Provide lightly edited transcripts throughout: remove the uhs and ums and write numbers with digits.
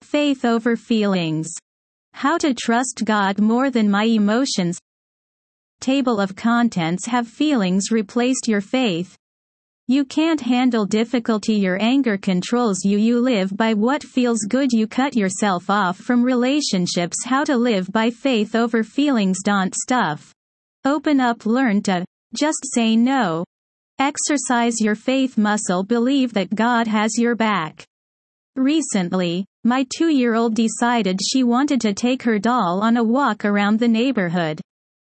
Faith over feelings. How to trust God more than my emotions. Table of contents. Have feelings replaced your faith? You can't handle difficulty, your anger controls you. You live by what feels good. You cut yourself off from relationships. How to live by faith over feelings. Don't stuff. Open up. Learn to just say no. Exercise your faith muscle. Believe that God has your back. Recently, my 2-year-old decided she wanted to take her doll on a walk around the neighborhood.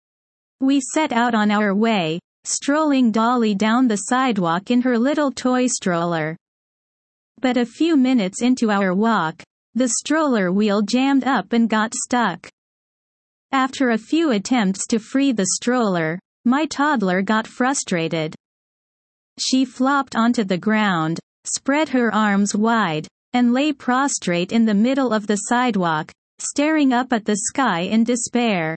We set out on our way, strolling Dolly down the sidewalk in her little toy stroller. But a few minutes into our walk, the stroller wheel jammed up and got stuck. After a few attempts to free the stroller, my toddler got frustrated. She flopped onto the ground, spread her arms wide, and lay prostrate in the middle of the sidewalk, staring up at the sky in despair.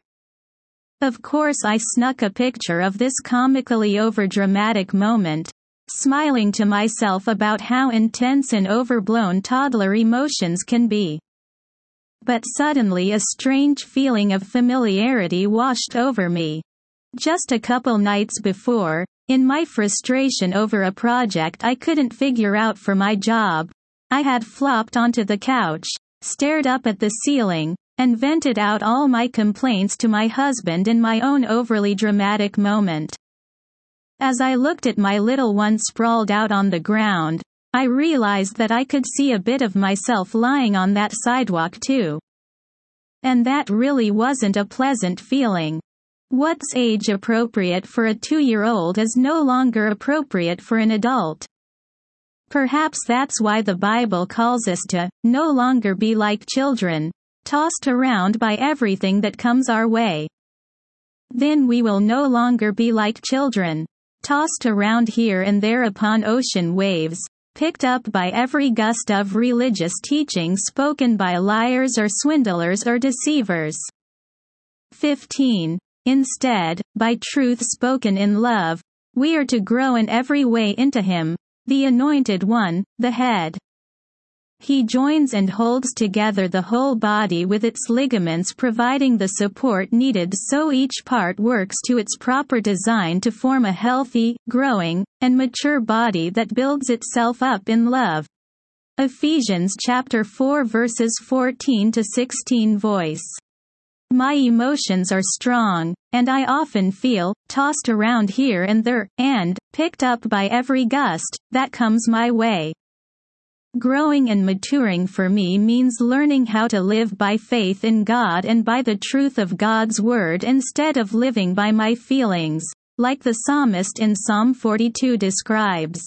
Of course, I snuck a picture of this comically overdramatic moment, smiling to myself about how intense and overblown toddler emotions can be. But suddenly a strange feeling of familiarity washed over me. Just a couple nights before, in my frustration over a project I couldn't figure out for my job, I had flopped onto the couch, stared up at the ceiling, and vented out all my complaints to my husband in my own overly dramatic moment. As I looked at my little one sprawled out on the ground, I realized that I could see a bit of myself lying on that sidewalk too. And that really wasn't a pleasant feeling. What's age appropriate for a 2-year-old is no longer appropriate for an adult. Perhaps that's why the Bible calls us to no longer be like children, tossed around by everything that comes our way. Then we will no longer be like children, tossed around here and there upon ocean waves, picked up by every gust of religious teaching spoken by liars or swindlers or deceivers. 15. Instead, by truth spoken in love, we are to grow in every way into Him, the Anointed One, the Head. He joins and holds together the whole body with its ligaments, providing the support needed so each part works to its proper design to form a healthy, growing, and mature body that builds itself up in love. Ephesians chapter 4 verses 14 to 16. Voice. My emotions are strong, and I often feel tossed around here and there, and picked up by every gust that comes my way. Growing and maturing for me means learning how to live by faith in God and by the truth of God's Word instead of living by my feelings, like the psalmist in Psalm 42 describes.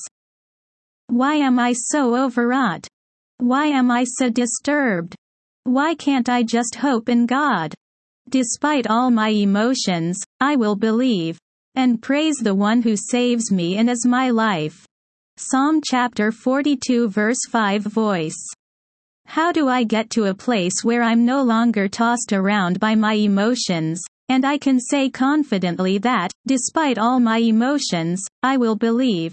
Why am I so overwrought? Why am I so disturbed? Why can't I just hope in God? Despite all my emotions, I will believe and praise the one who saves me and is my life. Psalm chapter 42 verse 5. Voice. How do I get to a place where I'm no longer tossed around by my emotions, and I can say confidently that, despite all my emotions, I will believe?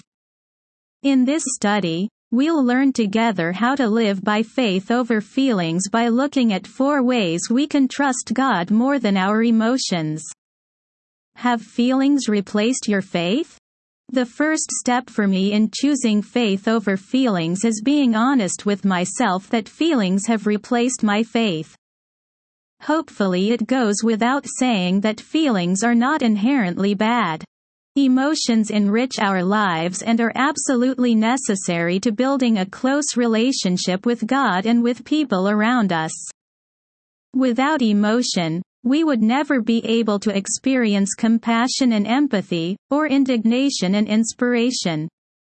In this study, we'll learn together how to live by faith over feelings by looking at 4 ways we can trust God more than our emotions. Have feelings replaced your faith? The first step for me in choosing faith over feelings is being honest with myself that feelings have replaced my faith. Hopefully it goes without saying that feelings are not inherently bad. Emotions enrich our lives and are absolutely necessary to building a close relationship with God and with people around us. Without emotion, we would never be able to experience compassion and empathy, or indignation and inspiration.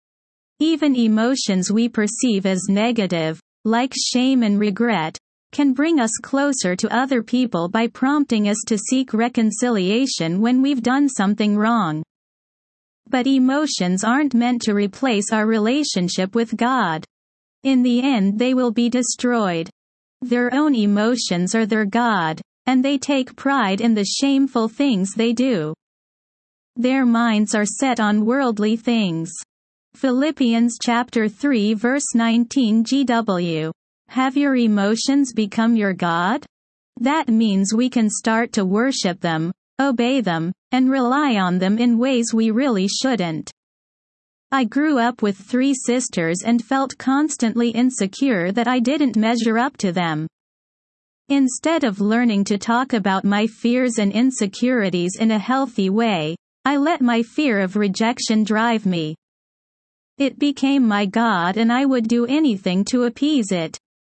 Even emotions we perceive as negative, like shame and regret, can bring us closer to other people by prompting us to seek reconciliation when we've done something wrong. But emotions aren't meant to replace our relationship with God. In the end, they will be destroyed. Their own emotions are their God, and they take pride in the shameful things they do. Their minds are set on worldly things. Philippians chapter 3 verse 19 GW. Have your emotions become your God? That means we can start to worship them, obey them, and rely on them in ways we really shouldn't. I grew up with 3 sisters and felt constantly insecure that I didn't measure up to them. Instead of learning to talk about my fears and insecurities in a healthy way, I let my fear of rejection drive me. It became my God and I would do anything to appease it.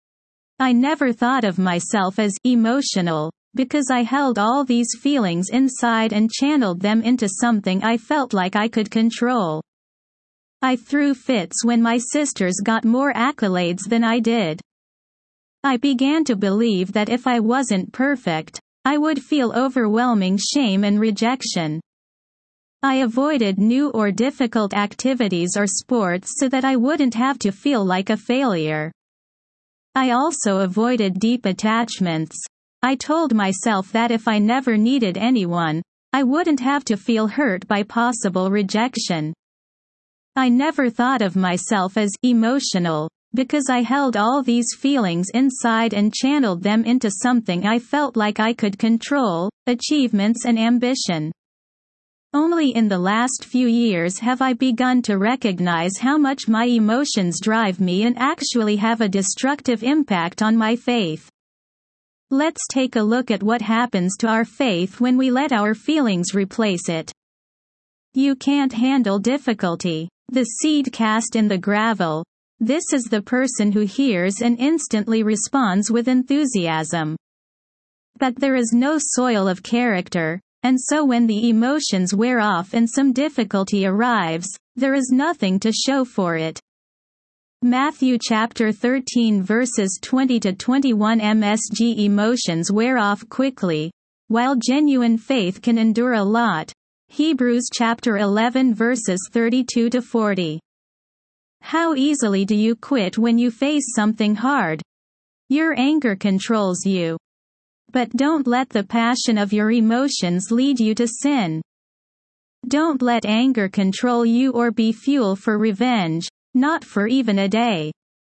I never thought of myself as emotional, because I held all these feelings inside and channeled them into something I felt like I could control. I threw fits when my sisters got more accolades than I did. I began to believe that if I wasn't perfect, I would feel overwhelming shame and rejection. I avoided new or difficult activities or sports so that I wouldn't have to feel like a failure. I also avoided deep attachments. I told myself that if I never needed anyone, I wouldn't have to feel hurt by possible rejection. I never thought of myself as emotional, because I held all these feelings inside and channeled them into something I felt like I could control, achievements and ambition. Only in the last few years have I begun to recognize how much my emotions drive me and actually have a destructive impact on my faith. Let's take a look at what happens to our faith when we let our feelings replace it. You can't handle difficulty. The seed cast in the gravel. This is the person who hears and instantly responds with enthusiasm. But there is no soil of character, and so when the emotions wear off and some difficulty arrives, there is nothing to show for it. Matthew chapter 13 verses 20 to 21 MSG. Emotions wear off quickly, while genuine faith can endure a lot. Hebrews chapter 11 verses 32 to 40. How easily do you quit when you face something hard? Your anger controls you. But don't let the passion of your emotions lead you to sin. Don't let anger control you or be fuel for revenge, not for even a day.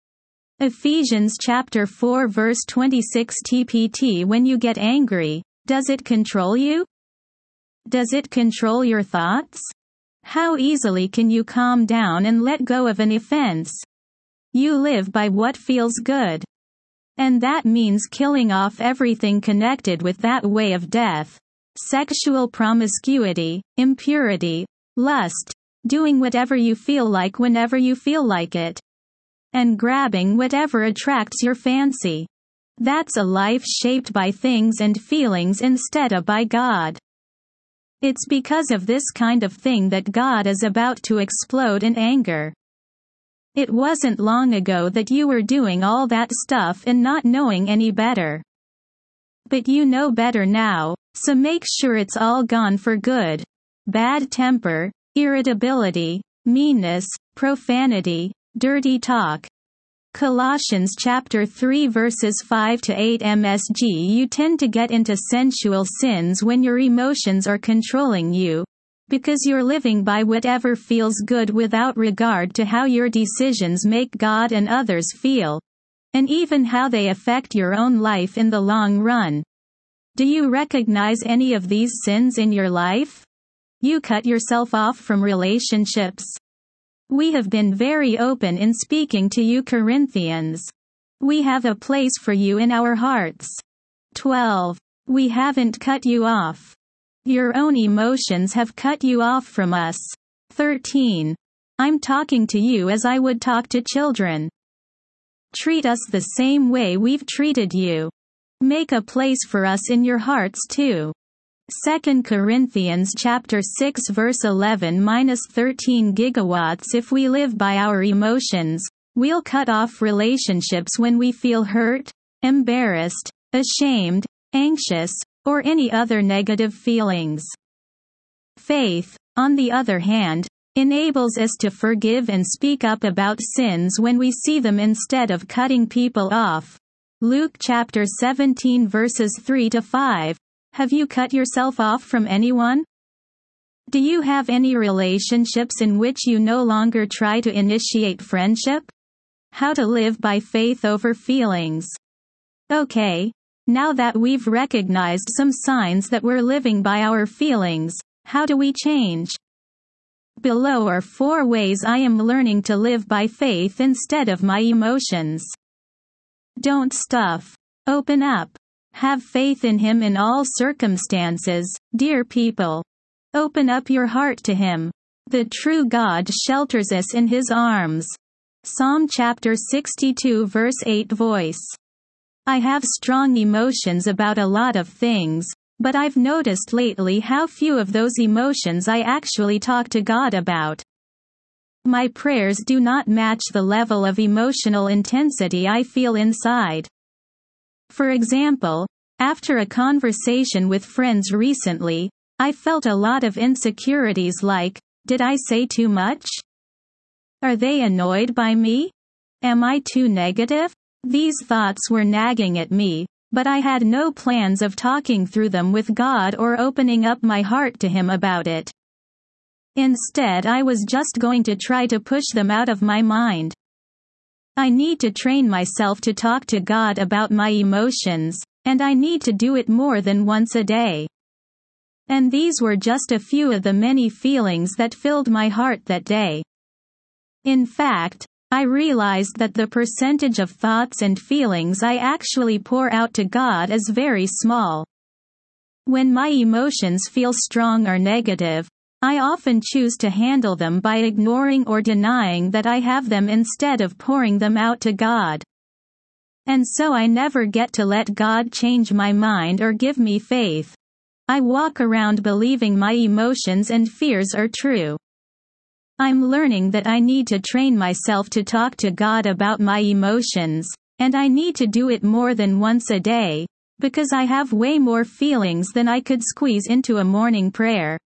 Ephesians chapter 4 verse 26 TPT. When you get angry, does it control you? Does it control your thoughts? How easily can you calm down and let go of an offense? You live by what feels good. And that means killing off everything connected with that way of death. Sexual promiscuity, impurity, lust, doing whatever you feel like whenever you feel like it. And grabbing whatever attracts your fancy. That's a life shaped by things and feelings instead of by God. It's because of this kind of thing that God is about to explode in anger. It wasn't long ago that you were doing all that stuff and not knowing any better. But you know better now, so make sure it's all gone for good. Bad temper, irritability, meanness, profanity, dirty talk. Colossians chapter 3 verses 5 to 8 MSG. You tend to get into sensual sins when your emotions are controlling you, because you're living by whatever feels good without regard to how your decisions make God and others feel, and even how they affect your own life in the long run. Do you recognize any of these sins in your life? You cut yourself off from relationships. We have been very open in speaking to you, Corinthians. We have a place for you in our hearts. 12. We haven't cut you off. Your own emotions have cut you off from us. 13. I'm talking to you as I would talk to children. Treat us the same way we've treated you. Make a place for us in your hearts too. 2 Corinthians chapter 6 verse 11-13 gigawatts. If we live by our emotions, we'll cut off relationships when we feel hurt, embarrassed, ashamed, anxious, or any other negative feelings. Faith, on the other hand, enables us to forgive and speak up about sins when we see them instead of cutting people off. Luke chapter 17 verses 3-5. Have you cut yourself off from anyone? Do you have any relationships in which you no longer try to initiate friendship? How to live by faith over feelings. Okay. Now that we've recognized some signs that we're living by our feelings, how do we change? Below are 4 ways I am learning to live by faith instead of my emotions. Don't stuff. Open up. Have faith in Him in all circumstances, dear people. Open up your heart to Him. The true God shelters us in His arms. Psalm chapter 62 verse 8 voice. I have strong emotions about a lot of things, but I've noticed lately how few of those emotions I actually talk to God about. My prayers do not match the level of emotional intensity I feel inside. For example, after a conversation with friends recently, I felt a lot of insecurities like, did I say too much? Are they annoyed by me? Am I too negative? These thoughts were nagging at me, but I had no plans of talking through them with God or opening up my heart to Him about it. Instead, I was just going to try to push them out of my mind. I need to train myself to talk to God about my emotions, and I need to do it more than once a day. And these were just a few of the many feelings that filled my heart that day. In fact, I realized that the percentage of thoughts and feelings I actually pour out to God is very small. When my emotions feel strong or negative, I often choose to handle them by ignoring or denying that I have them instead of pouring them out to God. And so I never get to let God change my mind or give me faith. I walk around believing my emotions and fears are true. I'm learning that I need to train myself to talk to God about my emotions, and I need to do it more than once a day, because I have way more feelings than I could squeeze into a morning prayer.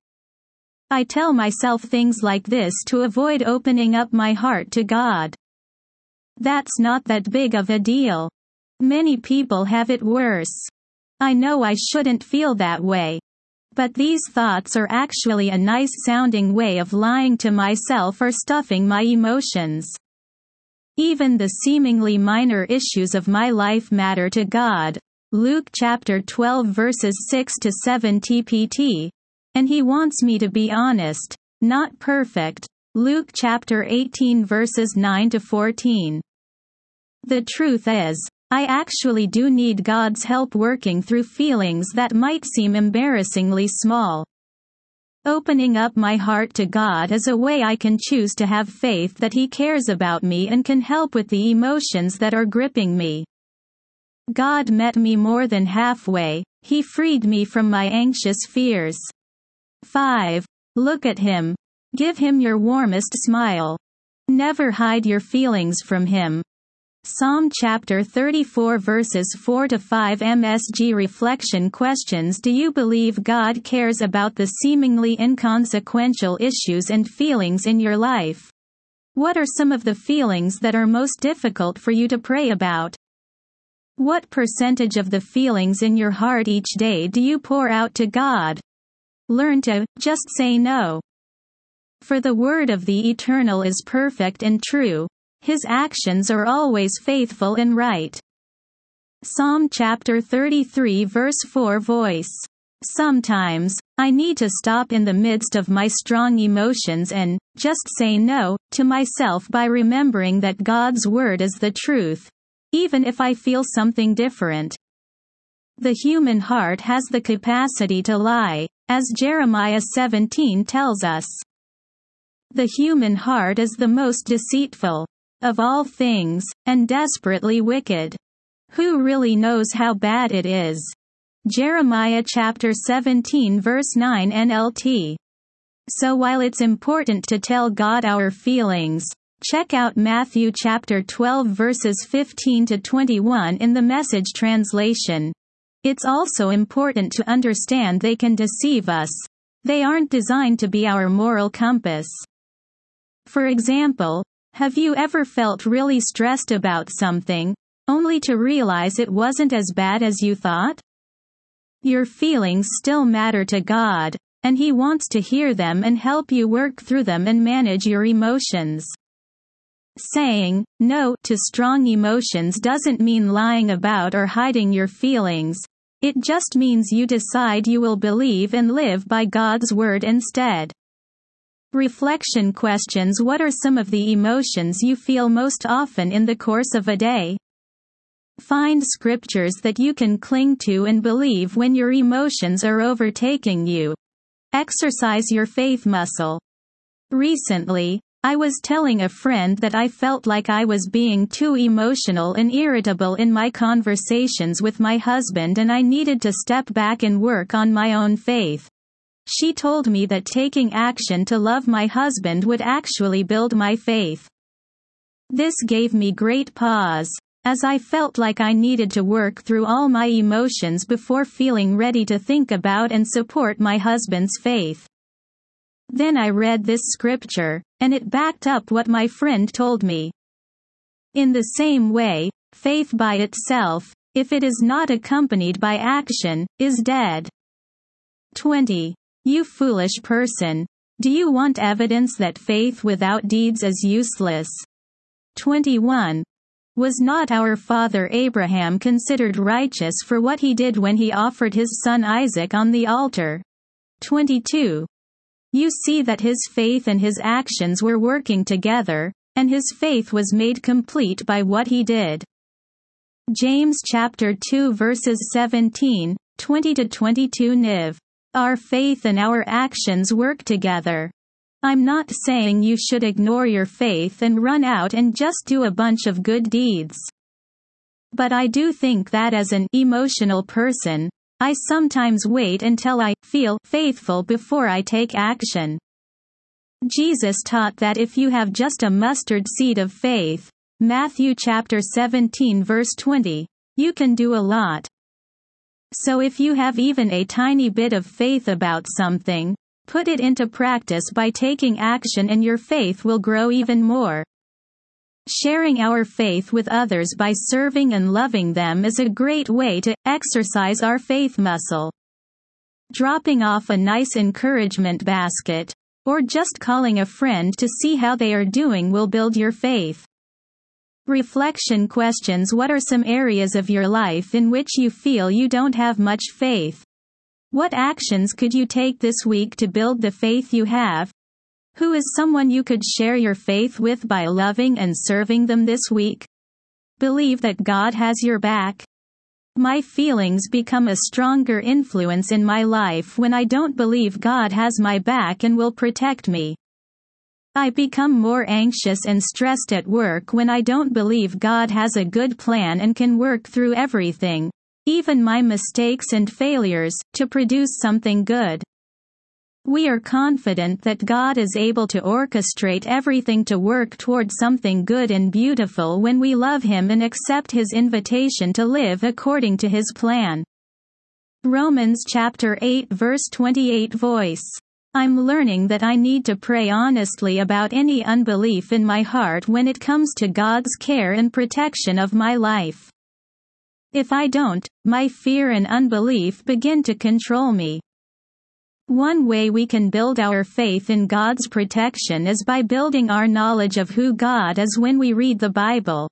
I tell myself things like this to avoid opening up my heart to God. That's not that big of a deal. Many people have it worse. I know I shouldn't feel that way. But these thoughts are actually a nice-sounding way of lying to myself or stuffing my emotions. Even the seemingly minor issues of my life matter to God. Luke chapter 12 verses 6 to 7 TPT. And He wants me to be honest, not perfect. Luke chapter 18 verses 9 to 14. The truth is, I actually do need God's help working through feelings that might seem embarrassingly small. Opening up my heart to God is a way I can choose to have faith that He cares about me and can help with the emotions that are gripping me. God met me more than halfway. He freed me from my anxious fears. 5. Look at Him. Give Him your warmest smile. Never hide your feelings from Him. Psalm chapter 34 verses 4 to 5 MSG reflection questions. Do you believe God cares about the seemingly inconsequential issues and feelings in your life? What are some of the feelings that are most difficult for you to pray about? What percentage of the feelings in your heart each day do you pour out to God? Learn to just say no. For the word of the Eternal is perfect and true. His actions are always faithful and right. Psalm chapter 33 verse 4 voice. Sometimes, I need to stop in the midst of my strong emotions and just say no to myself by remembering that God's word is the truth, even if I feel something different. The human heart has the capacity to lie, as Jeremiah 17 tells us. The human heart is the most deceitful of all things, and desperately wicked. Who really knows how bad it is? Jeremiah chapter 17 verse 9 NLT. So while it's important to tell God our feelings, check out Matthew chapter 12 verses 15 to 21 in the Message translation. It's also important to understand they can deceive us. They aren't designed to be our moral compass. For example, have you ever felt really stressed about something, only to realize it wasn't as bad as you thought? Your feelings still matter to God, and He wants to hear them and help you work through them and manage your emotions. Saying no to strong emotions doesn't mean lying about or hiding your feelings. It just means you decide you will believe and live by God's word instead. Reflection questions: what are some of the emotions you feel most often in the course of a day? Find scriptures that you can cling to and believe when your emotions are overtaking you. Exercise your faith muscle. Recently, I was telling a friend that I felt like I was being too emotional and irritable in my conversations with my husband and I needed to step back and work on my own faith. She told me that taking action to love my husband would actually build my faith. This gave me great pause, as I felt like I needed to work through all my emotions before feeling ready to think about and support my husband's faith. Then I read this scripture, and it backed up what my friend told me. In the same way, faith by itself, if it is not accompanied by action, is dead. 20. You foolish person. Do you want evidence that faith without deeds is useless? 21. Was not our father Abraham considered righteous for what he did when he offered his son Isaac on the altar? 22. You see that his faith and his actions were working together, and his faith was made complete by what he did. James chapter 2 verses 17, 20-22 Niv. Our faith and our actions work together. I'm not saying you should ignore your faith and run out and just do a bunch of good deeds. But I do think that as an emotional person, I sometimes wait until I feel faithful before I take action. Jesus taught that if you have just a mustard seed of faith, Matthew chapter 17 verse 20, you can do a lot. So if you have even a tiny bit of faith about something, put it into practice by taking action and your faith will grow even more. Sharing our faith with others by serving and loving them is a great way to exercise our faith muscle. Dropping off a nice encouragement basket, or just calling a friend to see how they are doing will build your faith. Reflection questions: what are some areas of your life in which you feel you don't have much faith? What actions could you take this week to build the faith you have? Who is someone you could share your faith with by loving and serving them this week? Believe that God has your back. My feelings become a stronger influence in my life when I don't believe God has my back and will protect me. I become more anxious and stressed at work when I don't believe God has a good plan and can work through everything, even my mistakes and failures, to produce something good. We are confident that God is able to orchestrate everything to work toward something good and beautiful when we love Him and accept His invitation to live according to His plan. Romans chapter 8 verse 28 Voice. I'm learning that I need to pray honestly about any unbelief in my heart when it comes to God's care and protection of my life. If I don't, my fear and unbelief begin to control me. One way we can build our faith in God's protection is by building our knowledge of who God is when we read the Bible.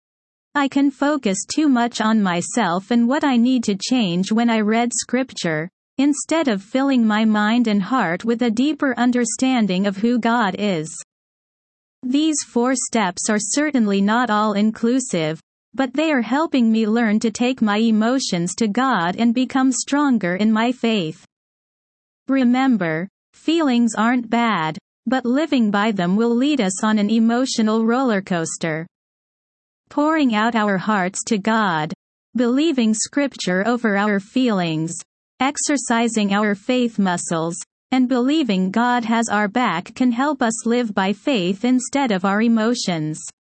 I can focus too much on myself and what I need to change when I read Scripture, instead of filling my mind and heart with a deeper understanding of who God is. These 4 steps are certainly not all-inclusive, but they are helping me learn to take my emotions to God and become stronger in my faith. Remember, feelings aren't bad, but living by them will lead us on an emotional roller coaster. Pouring out our hearts to God, believing Scripture over our feelings, exercising our faith muscles, and believing God has our back can help us live by faith instead of our emotions.